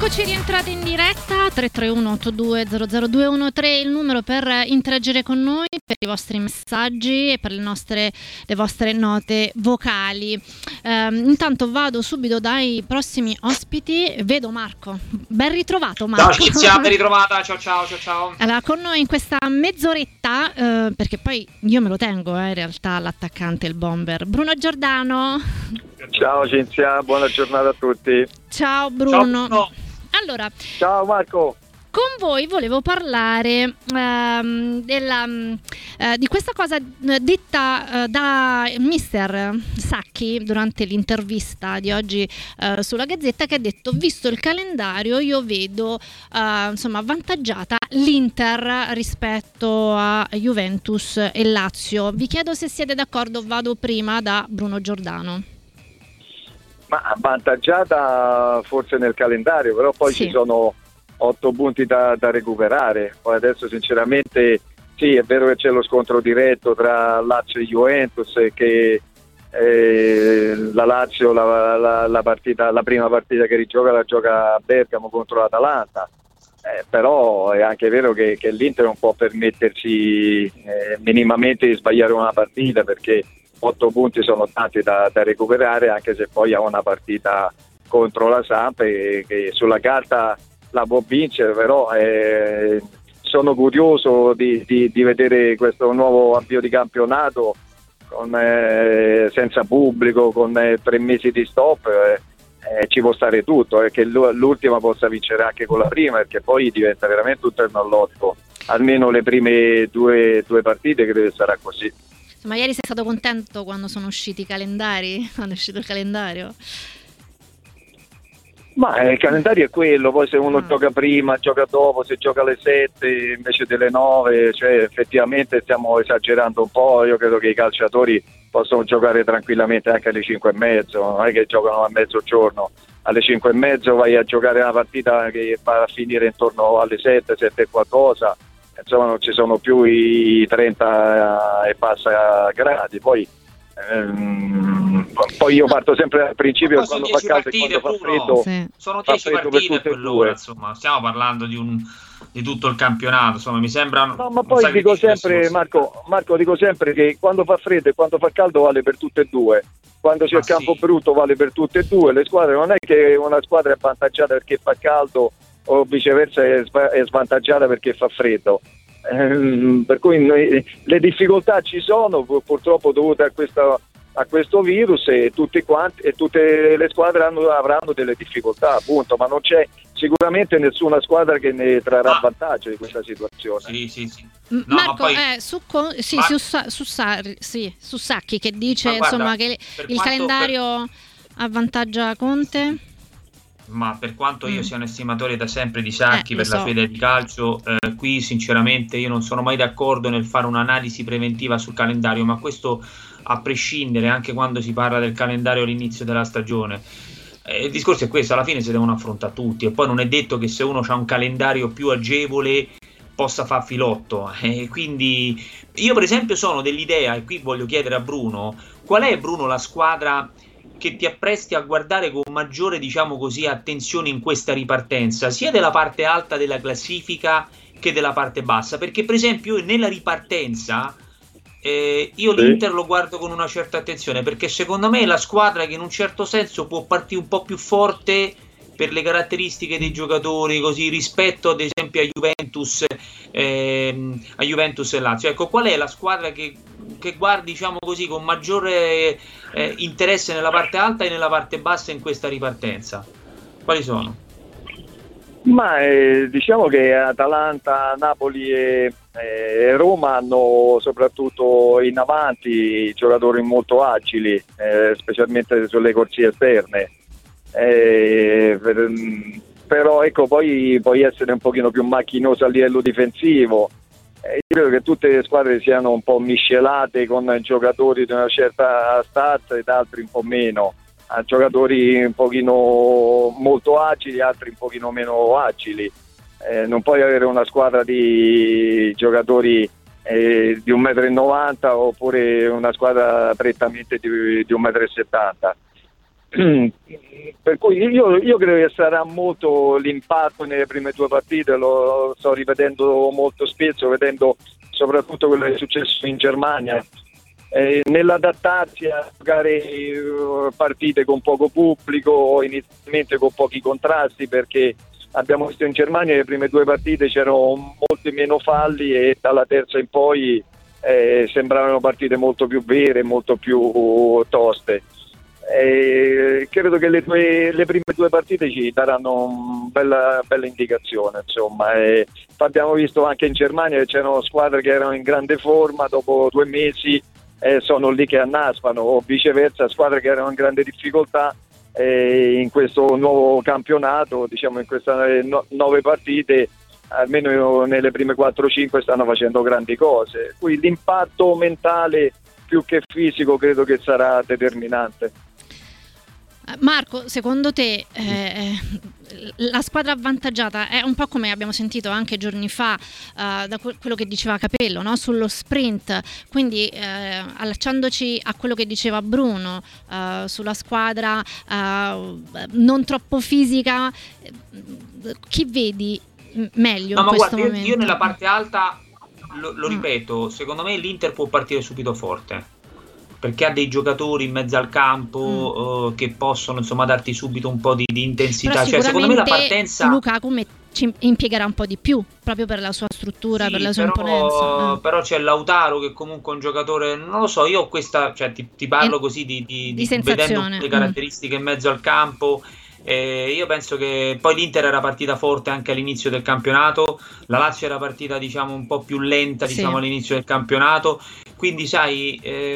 Eccoci rientrati in diretta, 331-8200-213 il numero per interagire con noi, per i vostri messaggi e per le vostre note vocali. Intanto vado subito dai prossimi ospiti, vedo Marco. Ben ritrovato Marco. Ciao Cinzia, ben ritrovata, ciao. Allora, con noi in questa mezz'oretta, perché poi io me lo tengo in realtà l'attaccante, il bomber, Bruno Giordano. Ciao Cinzia, buona giornata a tutti. Ciao Bruno. Ciao Bruno. Allora, ciao Marco. Con voi volevo parlare di questa cosa detta da mister Sacchi durante l'intervista di oggi sulla Gazzetta, che ha detto: visto il calendario io vedo avvantaggiata l'Inter rispetto a Juventus e Lazio. Vi chiedo se siete d'accordo. Vado prima da Bruno Giordano. Ma avvantaggiata forse nel calendario, però poi sì, ci sono 8 punti da recuperare. Poi adesso sinceramente sì, è vero che c'è lo scontro diretto tra Lazio e Juventus, che la Lazio la prima partita che rigioca la gioca a Bergamo contro l'Atalanta, però è anche vero che l'Inter non può permettersi minimamente di sbagliare una partita, perché 8 punti sono tanti da recuperare, anche se poi ha una partita contro la Samp che sulla carta la può vincere, però sono curioso di vedere questo nuovo avvio di campionato senza pubblico, con 3 mesi di stop. Ci può stare tutto, che l'ultima possa vincere anche con la prima, perché poi diventa veramente un terno all'otto, almeno le prime due partite credo che sarà così. Ma ieri sei stato contento quando sono usciti i calendari? Quando è uscito il calendario? Ma il calendario è quello, poi se uno gioca prima, gioca dopo, se gioca alle 7 invece delle 9, cioè effettivamente stiamo esagerando un po'. Io credo che i calciatori possono giocare tranquillamente anche alle 5:30, non è che giocano a mezzogiorno. Alle 5:30 vai a giocare una partita che va a finire intorno alle 7 e qualcosa. Insomma, non ci sono più i 30 e passa gradi. Poi io parto sempre dal principio che quando fa caldo e quando fa freddo, sì, sono 10 partite per quell'ora, insomma, stiamo parlando di tutto il campionato, insomma, mi sembra. No, ma poi dico sempre, Marco, dico sempre che quando fa freddo e quando fa caldo vale per tutte e due. Quando c'è il campo brutto vale per tutte e due le squadre. Non è che una squadra è avvantaggiata perché fa caldo o viceversa è svantaggiata perché fa freddo. Per cui le difficoltà ci sono, purtroppo dovute a questo virus, e tutte le squadre avranno delle difficoltà, appunto, ma non c'è sicuramente nessuna squadra che ne trarrà vantaggio di questa situazione. Sì. No, Marco, su Sacchi che dice che il calendario avvantaggia Conte. Ma per quanto io sia un estimatore da sempre di Sacchi per la fede di calcio, qui sinceramente io non sono mai d'accordo nel fare un'analisi preventiva sul calendario, ma questo a prescindere, anche quando si parla del calendario all'inizio della stagione. Il discorso è questo: alla fine si devono affrontare tutti, e poi non è detto che se uno ha un calendario più agevole possa far filotto, quindi io per esempio sono dell'idea, e qui voglio chiedere a Bruno, qual è, Bruno, la squadra che ti appresti a guardare con maggiore, diciamo così, attenzione in questa ripartenza, sia della parte alta della classifica che della parte bassa? Perché per esempio nella ripartenza io l'Inter lo guardo con una certa attenzione, perché secondo me è la squadra che in un certo senso può partire un po' più forte per le caratteristiche dei giocatori, così, rispetto ad esempio a Juventus e Lazio. Ecco, qual è la squadra che guardi, diciamo così, con maggiore interesse nella parte alta e nella parte bassa in questa ripartenza? Quali sono? Ma diciamo che Atalanta, Napoli e Roma hanno soprattutto in avanti giocatori molto agili, specialmente sulle corsie esterne. Però ecco, poi puoi essere un pochino più macchinoso a livello difensivo. Io credo che tutte le squadre siano un po' miscelate, con giocatori di una certa stazza ed altri un po' meno, a giocatori un pochino molto agili, altri un pochino meno agili. Non puoi avere una squadra di giocatori di 1,90 m oppure una squadra prettamente di 1,70 m. Per cui io credo che sarà molto l'impatto nelle prime due partite, lo sto rivedendo molto spesso, vedendo soprattutto quello che è successo in Germania, nell'adattarsi a giocare partite con poco pubblico, inizialmente con pochi contrasti, perché abbiamo visto in Germania le prime due partite c'erano molti meno falli e dalla terza in poi sembravano partite molto più vere, molto più toste. Credo che le prime due partite ci daranno una bella indicazione, insomma. Abbiamo visto anche in Germania che c'erano squadre che erano in grande forma, dopo 2 mesi sono lì che annaspano, o viceversa squadre che erano in grande difficoltà in questo nuovo campionato, diciamo in queste 9 partite, almeno nelle prime 4-5 stanno facendo grandi cose. Quindi l'impatto mentale più che fisico credo che sarà determinante. Marco, secondo te la squadra avvantaggiata è un po' come abbiamo sentito anche giorni fa da quello che diceva Capello, no? Sullo sprint, quindi allacciandoci a quello che diceva Bruno sulla squadra non troppo fisica, chi vedi meglio in questo momento? Io nella parte alta lo ripeto, secondo me l'Inter può partire subito forte, perché ha dei giocatori in mezzo al campo che possono insomma darti subito un po' di intensità. Cioè, secondo me la partenza Lukaku ci impiegherà un po' di più proprio per la sua struttura, per la sua imponenza. Però c'è Lautaro che comunque è un giocatore, non lo so, io ho questa, cioè ti parlo così di vedendo le caratteristiche in mezzo al campo. Io penso che poi l'Inter era partita forte anche all'inizio del campionato, la Lazio era partita diciamo un po' più lenta diciamo all'inizio del campionato, quindi sai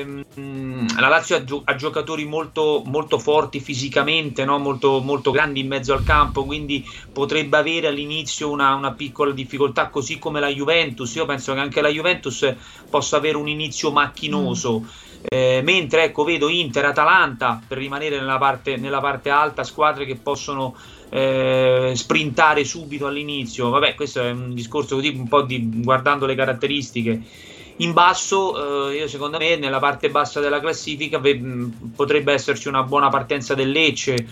la Lazio ha giocatori molto, molto forti fisicamente, no? molto, molto grandi in mezzo al campo, quindi potrebbe avere all'inizio una piccola difficoltà, così come la Juventus. Io penso che anche la Juventus possa avere un inizio macchinoso. Mentre ecco vedo Inter, Atalanta, per rimanere nella parte alta, squadre che possono sprintare subito all'inizio. Vabbè, questo è un discorso così un po' guardando le caratteristiche. In basso, io secondo me nella parte bassa della classifica potrebbe esserci una buona partenza del Lecce,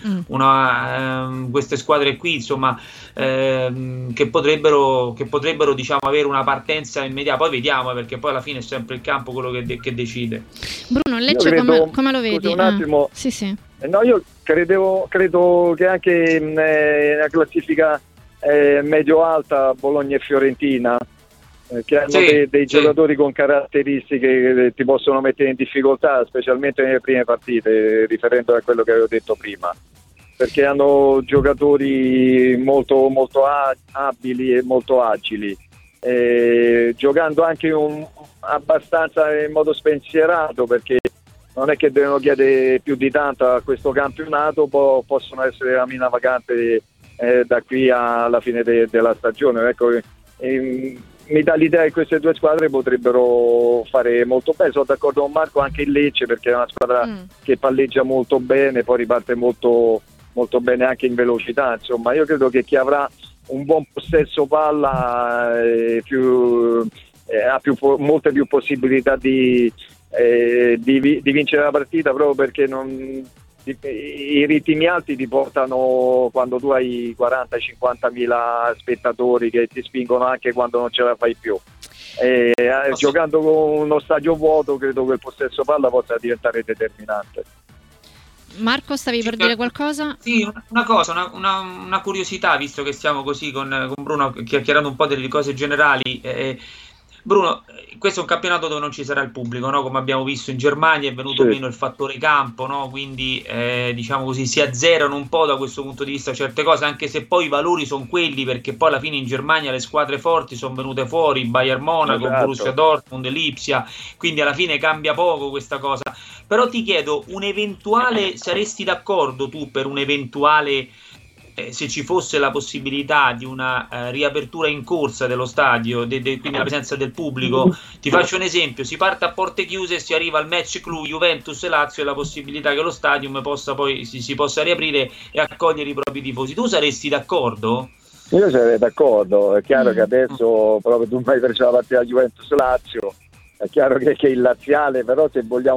queste squadre qui insomma che potrebbero diciamo avere una partenza immediata. Poi vediamo, perché poi alla fine è sempre il campo quello che decide. Bruno, il Lecce come lo vedi? Un attimo. Sì. No, io credo che anche la classifica medio-alta, Bologna e Fiorentina, che hanno dei giocatori con caratteristiche che ti possono mettere in difficoltà, specialmente nelle prime partite, riferendo a quello che avevo detto prima, perché hanno giocatori molto, molto abili e molto agili, giocando anche abbastanza in modo spensierato, perché non è che devono chiedere più di tanto a questo campionato, possono essere la mina vacante da qui alla fine della stagione. Ecco, mi dà l'idea che queste due squadre potrebbero fare molto bene. Sono d'accordo con Marco, anche il Lecce, perché è una squadra che palleggia molto bene, poi riparte molto, molto bene anche in velocità. Insomma, io credo che chi avrà un buon possesso palla ha molte più possibilità di vincere la partita, proprio perché i ritmi alti ti portano, quando tu hai 40-50 mila spettatori che ti spingono anche quando non ce la fai più. Giocando con uno stadio vuoto, credo che il possesso palla possa diventare determinante. Marco, stavi per dire qualcosa? Sì, una curiosità, visto che stiamo così con Bruno chiacchierando un po' delle cose generali. Bruno, questo è un campionato dove non ci sarà il pubblico, no? Come abbiamo visto in Germania è venuto meno il fattore campo, no? Quindi diciamo così si azzerano un po' da questo punto di vista certe cose, anche se poi i valori sono quelli, perché poi alla fine in Germania le squadre forti sono venute fuori, Bayern Monaco, Borussia Dortmund, Lipsia, quindi alla fine cambia poco questa cosa. Però ti chiedo, saresti d'accordo tu per un eventuale se ci fosse la possibilità di una riapertura in corsa dello stadio, quindi la presenza del pubblico? Ti faccio un esempio: si parte a porte chiuse e si arriva al match clou Juventus e Lazio, e la possibilità che lo stadium si possa riaprire e accogliere i propri tifosi. Tu saresti d'accordo? Io sarei d'accordo. È chiaro che adesso, proprio tu mi hai preso la partita Juventus-Lazio, è chiaro che il laziale, però se vogliamo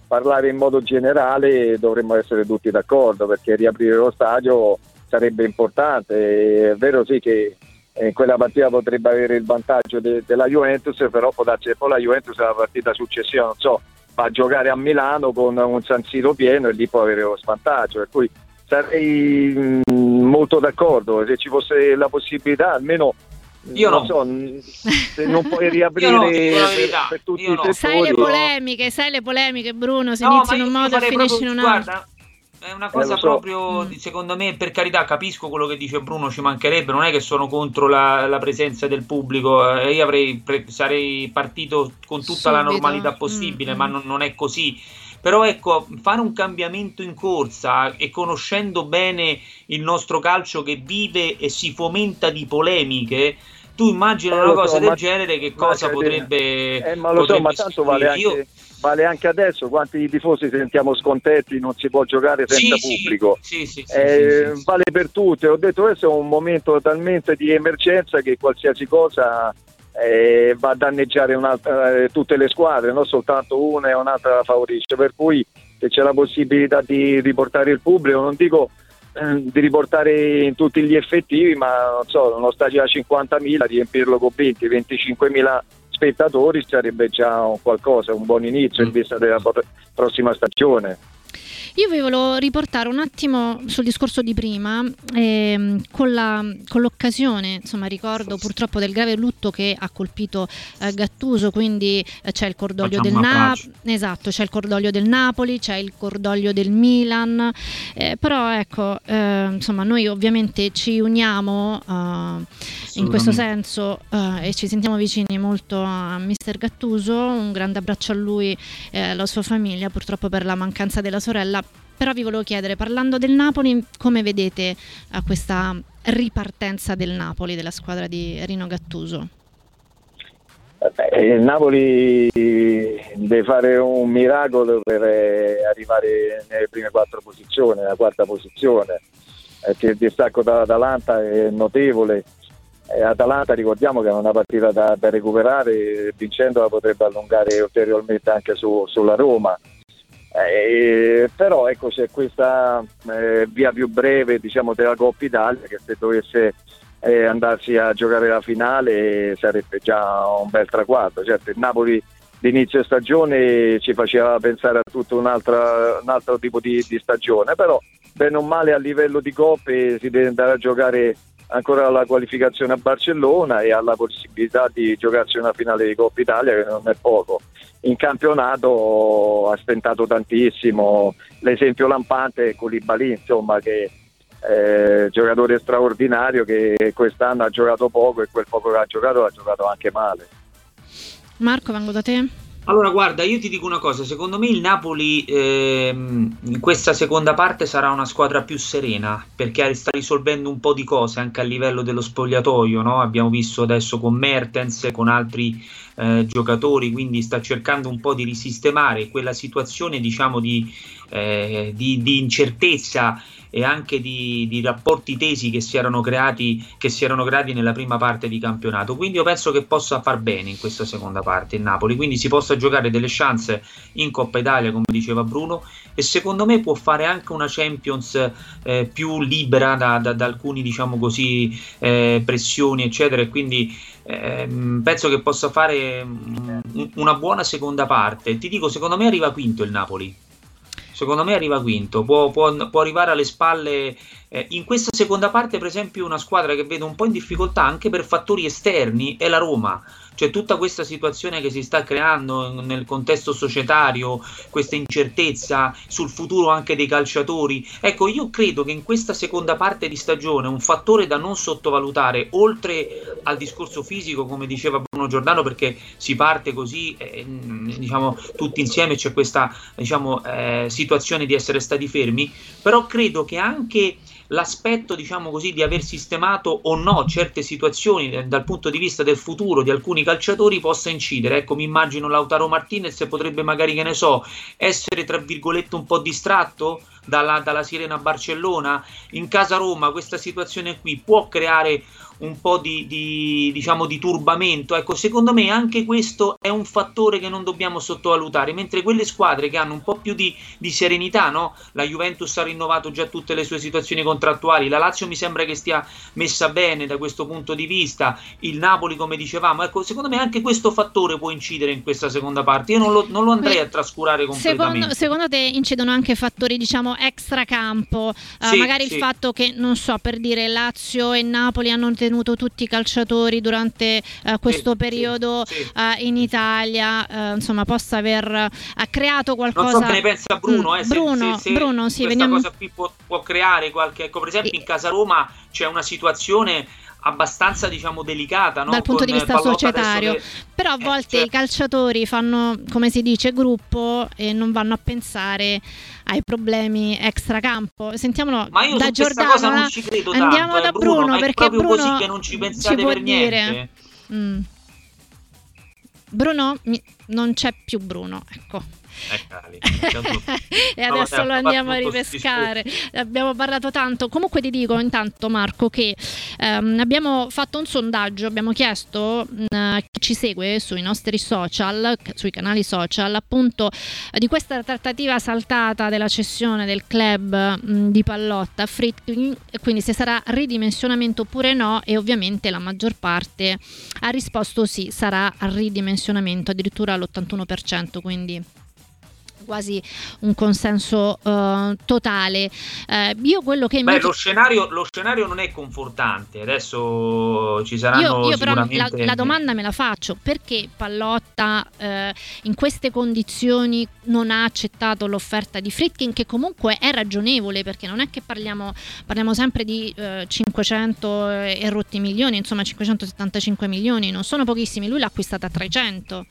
parlare in modo generale dovremmo essere tutti d'accordo, perché riaprire lo stadio sarebbe importante. È vero sì che in quella partita potrebbe avere il vantaggio della Juventus, però può darsi che poi la Juventus è la partita successiva, non so, va a giocare a Milano con un San Siro pieno e lì può avere lo svantaggio, per cui sarei molto d'accordo se ci fosse la possibilità, almeno io non no. So, se non puoi riaprire per tutti i settori. Sai le polemiche, Bruno, si inizia in un modo e finisce in un altro. Guarda, è una cosa proprio, secondo me, per carità, capisco quello che dice Bruno, ci mancherebbe, non è che sono contro la presenza del pubblico, io sarei partito con tutta la normalità possibile, ma non è così. Però ecco, fare un cambiamento in corsa e conoscendo bene il nostro calcio che vive e si fomenta di polemiche, tu immagini una cosa del genere, che cosa potrebbe... ma lo so, ma tanto vale anche adesso, quanti tifosi sentiamo scontenti, non si può giocare senza pubblico. Sì. Vale per tutte, ho detto questo è un momento talmente di emergenza che qualsiasi cosa va a danneggiare tutte le squadre, non soltanto una e un'altra la favorisce, per cui se c'è la possibilità di riportare il pubblico, non dico di riportare in tutti gli effettivi, ma non so, uno stadio da 50.000, riempirlo con 20-25.000 spettatori sarebbe già un buon inizio in vista della prossima stagione. Io vi volevo riportare un attimo sul discorso di prima, con l'occasione, insomma, ricordo purtroppo del grave lutto che ha colpito Gattuso, quindi c'è il cordoglio del c'è il cordoglio del Napoli, c'è il cordoglio del Milan, però ecco, insomma, noi ovviamente ci uniamo in questo senso e ci sentiamo vicini molto a Mister Gattuso. Un grande abbraccio a lui e alla sua famiglia, purtroppo per la mancanza della sorella. Però vi volevo chiedere, parlando del Napoli, come vedete questa ripartenza del Napoli, della squadra di Rino Gattuso? Il Napoli deve fare un miracolo per arrivare nelle prime 4 posizioni, nella 4ª posizione, perché il distacco dall'Atalanta è notevole. Atalanta, ricordiamo che è una partita da recuperare, vincendola potrebbe allungare ulteriormente anche sulla Roma. Però ecco, c'è questa via più breve, diciamo, della Coppa Italia, che se dovesse andarsi a giocare la finale sarebbe già un bel traguardo. Certo, il Napoli d'inizio stagione ci faceva pensare a tutto un altro tipo di stagione, però bene o male a livello di coppe si deve andare a giocare ancora la qualificazione a Barcellona e alla possibilità di giocarsi una finale di Coppa Italia, che non è poco. In campionato ha stentato tantissimo, l'esempio lampante è Koulibaly, insomma, che è giocatore straordinario, che quest'anno ha giocato poco e quel poco che ha giocato l'ha giocato anche male. Marco, vengo da te. Allora, guarda, io ti dico una cosa, secondo me il Napoli in questa seconda parte sarà una squadra più serena, perché sta risolvendo un po' di cose anche a livello dello spogliatoio, no? Abbiamo visto adesso con Mertens, con altri giocatori, quindi sta cercando un po' di risistemare quella situazione, diciamo, di incertezza e anche di rapporti tesi che si erano creati nella prima parte di campionato. Quindi io penso che possa far bene in questa seconda parte il Napoli, quindi si possa giocare delle chance in Coppa Italia, come diceva Bruno, e secondo me può fare anche una Champions più libera da alcuni, diciamo così, pressioni eccetera, e quindi penso che possa fare una buona seconda parte. Ti dico, secondo me arriva quinto il Napoli. Secondo me arriva quinto, può arrivare alle spalle in questa seconda parte. Per esempio, una squadra che vedo un po' in difficoltà anche per fattori esterni è la Roma. Cioè tutta questa situazione che si sta creando nel contesto societario, questa incertezza sul futuro anche dei calciatori. Ecco, io credo che in questa seconda parte di stagione un fattore da non sottovalutare, oltre al discorso fisico, come diceva Bruno Giordano, perché si parte così, diciamo, tutti insieme c'è questa, diciamo, situazione di essere stati fermi, però credo che anche l'aspetto, diciamo così, di aver sistemato o no certe situazioni dal punto di vista del futuro di alcuni calciatori possa incidere. Ecco, mi immagino Lautaro Martinez potrebbe magari, che ne so, essere tra virgolette un po' distratto dalla sirena a Barcellona. In casa Roma questa situazione qui può creare un po' diciamo di turbamento. Ecco, secondo me anche questo è un fattore che non dobbiamo sottovalutare, mentre quelle squadre che hanno un po' più di serenità, no? La Juventus ha rinnovato già tutte le sue situazioni contrattuali, la Lazio mi sembra che stia messa bene da questo punto di vista, il Napoli come dicevamo, ecco, secondo me anche questo fattore può incidere in questa seconda parte. Io non lo andrei a trascurare completamente. Secondo te incidono anche fattori, diciamo, extracampo, magari il fatto che, non so, per dire, Lazio e Napoli hanno tenuto tutti i calciatori durante questo periodo in Italia, insomma, possa aver creato qualcosa. Non so che ne pensa Bruno, Bruno, sì, questa cosa qui può creare qualche, ecco, per esempio in casa Roma c'è una situazione abbastanza, diciamo, delicata, no? Dal punto di vista societario, però a volte i calciatori fanno, come si dice, gruppo e non vanno a pensare ai problemi extracampo. Sentiamolo da Giordano. Cosa non ci credo tanto, andiamo da Bruno, perché proprio Bruno così che non ci pensate ci può per niente. Bruno, non c'è più Bruno, ecco. E adesso lo andiamo a ripescare. Abbiamo parlato tanto. Comunque ti dico intanto, Marco, che abbiamo fatto un sondaggio, abbiamo chiesto chi ci segue sui nostri social, sui canali social, appunto, di questa trattativa saltata della cessione del club di Pallotta a Friedkin, quindi se sarà ridimensionamento oppure no, e ovviamente la maggior parte ha risposto sì, sarà ridimensionamento, addirittura l'81%, quindi quasi un consenso totale. Io quello che lo scenario non è confortante. Adesso ci saranno io però sicuramente la domanda me la faccio: perché Pallotta in queste condizioni non ha accettato l'offerta di Friedkin, che comunque è ragionevole, perché non è che parliamo sempre di 500 e rotti milioni, insomma 575 milioni, non sono pochissimi, lui l'ha acquistata a 300.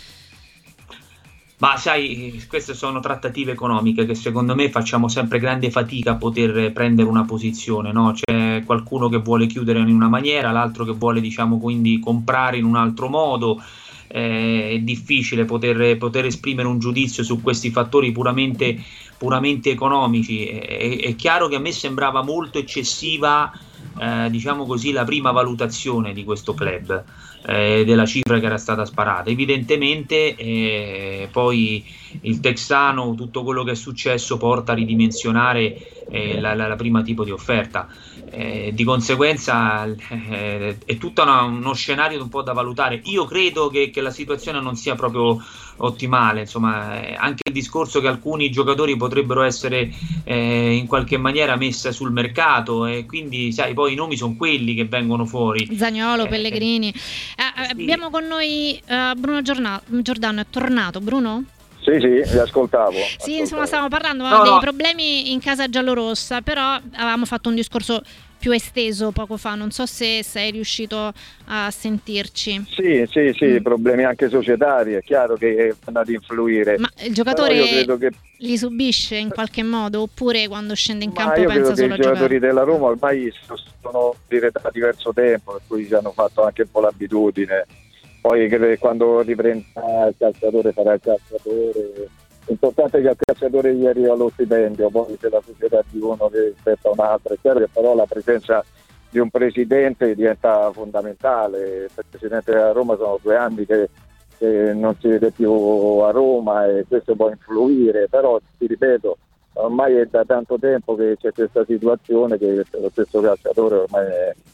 Ma sai, queste sono trattative economiche che secondo me facciamo sempre grande fatica a poter prendere una posizione, no? C'è qualcuno che vuole chiudere in una maniera, l'altro che vuole, diciamo, quindi comprare in un altro modo. È difficile poter esprimere un giudizio su questi fattori puramente economici. È chiaro che a me sembrava molto eccessiva, diciamo così, la prima valutazione di questo club, della cifra che era stata sparata. Evidentemente poi il texano, tutto quello che è successo porta a ridimensionare la prima tipo di offerta. Di conseguenza è tutto uno scenario un po' da valutare. Io credo che la situazione non sia proprio ottimale, insomma, anche il discorso che alcuni giocatori potrebbero essere in qualche maniera messi sul mercato, e quindi sai, poi i nomi sono quelli che vengono fuori. Zaniolo, Pellegrini. Abbiamo con noi Bruno Giordano. È tornato Bruno? Sì, vi ascoltavo. Sì, insomma, stavamo parlando dei problemi in casa giallorossa, però avevamo fatto un discorso più esteso poco fa, non so se sei riuscito a sentirci. Sì, problemi anche societari, è chiaro che vanno ad influire. Ma il giocatore li subisce in qualche modo, oppure quando scende in campo pensa solo a giocare? I giocatori della Roma ormai sono da diverso tempo, per cui ci hanno fatto anche un po' l'abitudine. Poi quando riprenda il calciatore farà il calciatore. L'importante è che il calciatore gli arriva lo stipendio, poi se la società di uno rispetto a un altro. È chiaro che però la presenza di un presidente diventa fondamentale. Il presidente della Roma sono 2 anni che non si vede più a Roma, e questo può influire, però ti ripeto, ormai è da tanto tempo che c'è questa situazione che lo stesso calciatore ormai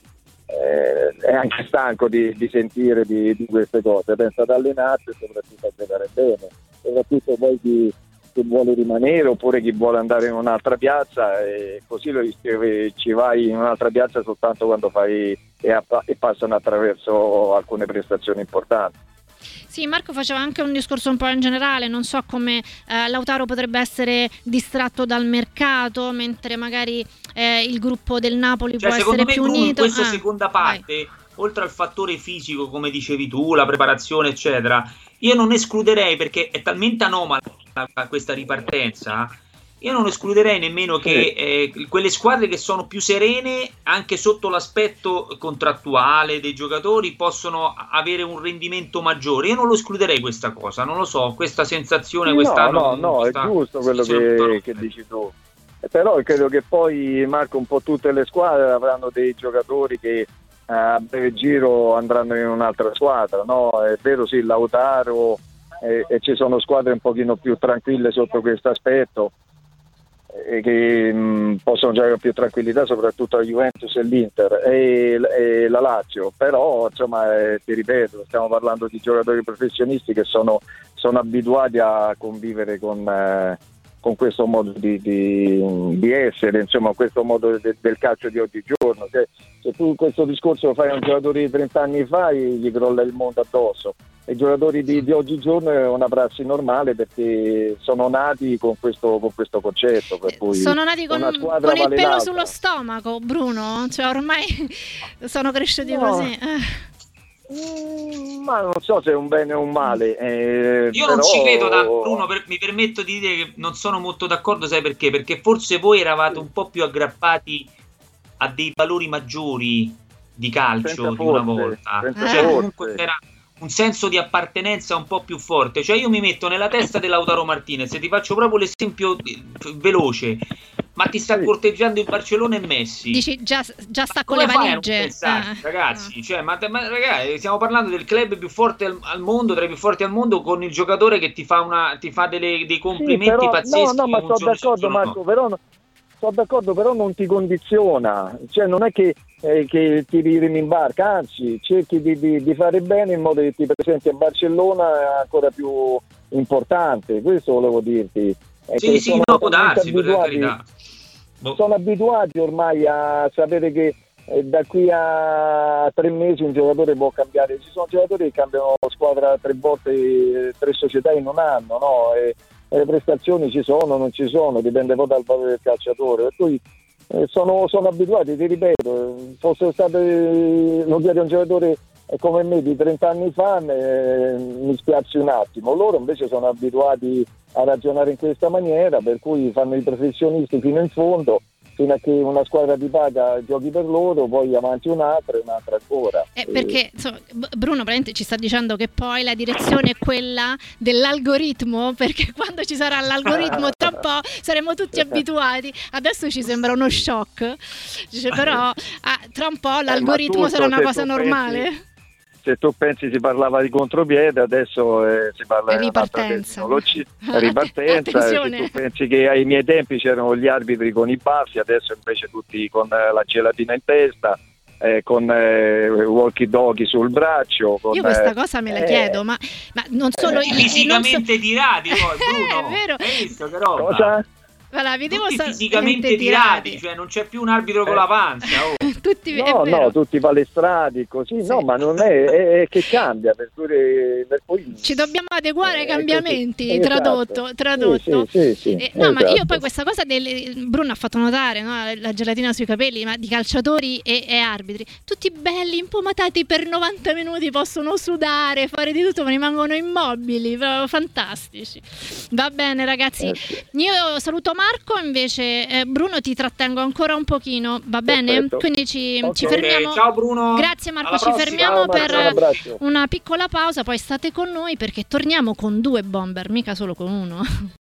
è anche stanco di sentire di queste cose, pensa ad allenarsi e soprattutto a giocare bene, soprattutto poi chi vuole rimanere oppure chi vuole andare in un'altra piazza, e così ci vai in un'altra piazza soltanto quando fai e passano attraverso alcune prestazioni importanti. Sì, Marco faceva anche un discorso un po' in generale, non so come Lautaro potrebbe essere distratto dal mercato, mentre magari il gruppo del Napoli può essere più unito. In questa seconda parte, oltre al fattore fisico, come dicevi tu, la preparazione eccetera, io non escluderei, perché è talmente anomala questa ripartenza, io non escluderei nemmeno che quelle squadre che sono più serene, anche sotto l'aspetto contrattuale dei giocatori, possono avere un rendimento maggiore. Io non lo escluderei questa cosa, non lo so, questa sensazione, No, è giusto quello che dici tu. però credo che poi, Marco, un po' tutte le squadre avranno dei giocatori che a breve giro andranno in un'altra squadra, no? È vero, sì, Lautaro, e ci sono squadre un pochino più tranquille sotto questo aspetto, che possono giocare con più tranquillità, soprattutto la Juventus e l'Inter e la Lazio, però insomma ti ripeto, stiamo parlando di giocatori professionisti che sono abituati a convivere con questo modo di essere, insomma questo modo del calcio di oggigiorno. Se tu questo discorso lo fai a un giocatore di 30 anni fa, gli crolla il mondo addosso. I giocatori di oggigiorno è una prassi normale, perché sono nati con questo concetto, per cui sono nati con il pelo sullo stomaco, Bruno, cioè ormai sono cresciuti così. Ma non so se è un bene o un male. Io non ci credo, Bruno, mi permetto di dire che non sono molto d'accordo, sai perché? Perché forse voi eravate un po' più aggrappati a dei valori maggiori di calcio di una volta, cioè comunque era un senso di appartenenza un po' più forte. Cioè io mi metto nella testa di Lautaro Martinez e ti faccio proprio l'esempio veloce, ma ti sta corteggiando il Barcellona e Messi. Dici già sta con le valigie, ragazzi, cioè, ma ragazzi, stiamo parlando del club più forte al mondo, tra i più forti al mondo, con il giocatore che ti fa dei complimenti pazzeschi. No, ma sto d'accordo, Marco, sono d'accordo, però non ti condiziona, cioè non è che ti ririmi in barca, anzi cerchi di fare bene in modo che ti presenti a Barcellona ancora più importante, questo volevo dirti. Sì, no, può darsi, per carità. Sono abituati ormai a sapere che da qui a 3 mesi un giocatore può cambiare. Ci sono giocatori che cambiano squadra 3 volte, 3 società in un anno, no? E le prestazioni ci sono, non ci sono, dipende poi dal valore del calciatore, per cui sono abituati, ti ripeto, fosse stato lo chiede un giocatore come me di 30 anni fa, mi spiazzi un attimo. Loro invece sono abituati a ragionare in questa maniera, per cui fanno i professionisti fino in fondo, fino a che una squadra ti paga, giochi per loro, poi avanti un'altra e un'altra ancora. Perché insomma, Bruno praticamente ci sta dicendo che poi la direzione è quella dell'algoritmo, perché quando ci sarà l'algoritmo tra un po' saremo tutti abituati. Adesso ci sembra uno shock, però tra un po' l'algoritmo sarà una cosa normale. Se tu pensi si parlava di contropiede, adesso si parla di ripartenza. Ripartenza. Se tu pensi che ai miei tempi c'erano gli arbitri con i baffi, adesso invece tutti con la gelatina in testa, con walkie talkie sul braccio. Io questa cosa me la chiedo, ma non solo fisicamente tirati poi, Bruno. È vero. Hai visto che roba? Cosa? Voilà, tutti fisicamente tirati, cioè non c'è più un arbitro con la pancia. Tutti palestrati così, no, ma non è che cambia, per cui ci dobbiamo adeguare ai cambiamenti, tradotto. Sì, no, ma io poi questa cosa Bruno ha fatto notare, no? La gelatina sui capelli, ma di calciatori e arbitri, tutti belli, impomatati per 90 minuti, possono sudare, fare di tutto, ma rimangono immobili, proprio fantastici. Va bene ragazzi, io saluto Marco, invece Bruno ti trattengo ancora un pochino, va bene? Perfetto. Quindi ci fermiamo. Ciao Bruno. Grazie Marco, ci fermiamo per una piccola pausa, poi state con noi perché torniamo con 2 bomber, mica solo con uno.